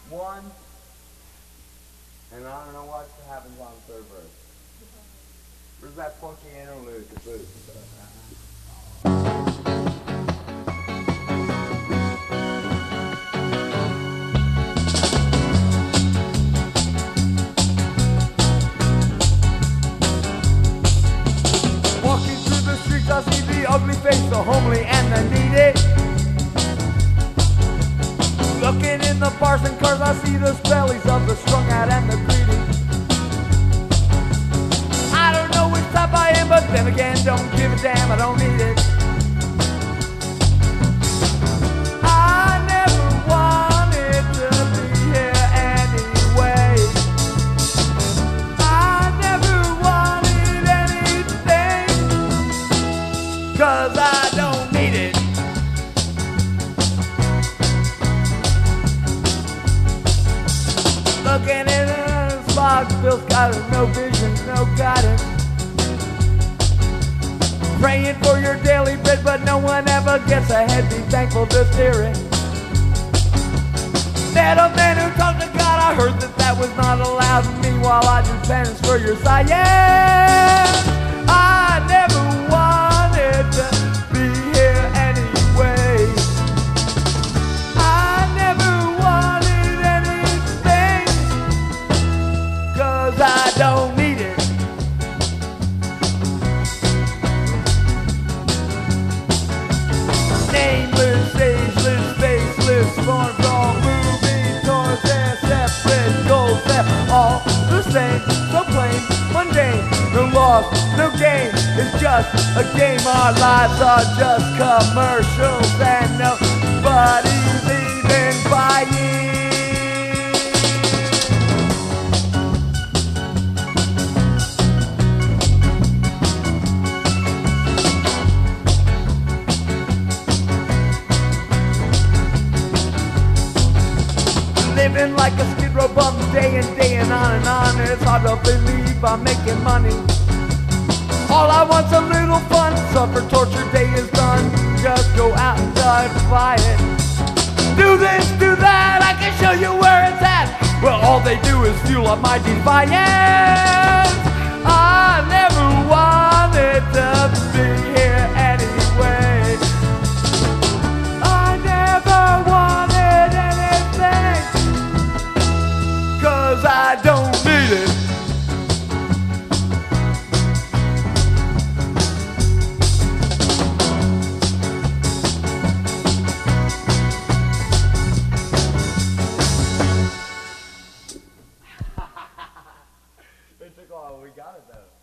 one, and I don't know what happens on the third verse. Where's that funky interlude, the blues? Walking through the streets, I see the ugly face, the homely and the needy. Looking in the bars and cars, I see the bellies of the strung out and the greedy. I don't know which type I am, but then again, don't give a damn, I don't need it. I never wanted to be here anyway. I never wanted anything, 'cause I don't need it. Looking in a fog, Bill's got no vision, no guidance. Praying for your daily bread, but no one ever gets ahead. Be thankful, just hear it. Met a man who talked to God. I heard that was not allowed. Meanwhile, I do penance for your science. I never wanted to be here anyway. I never wanted anything, 'cause I don't need it. Nameless, ageless, faceless, born from moving towards their separate goals. They're all the same, so plain, mundane. No loss, no gain, it's just a game. Our lives are just commercials and nobody's even buying. Living like a skid row bum day and on. It's hard to believe I'm making money. All I want's a little fun. Suffer, torture, day is done. Just go out and defy it. Do this, do that, I can show you where it's at. Well, all they do is fuel up my defiance. I never wanted to be here anyway. I never wanted anything, 'cause I don't need it. It took a while, we got it though.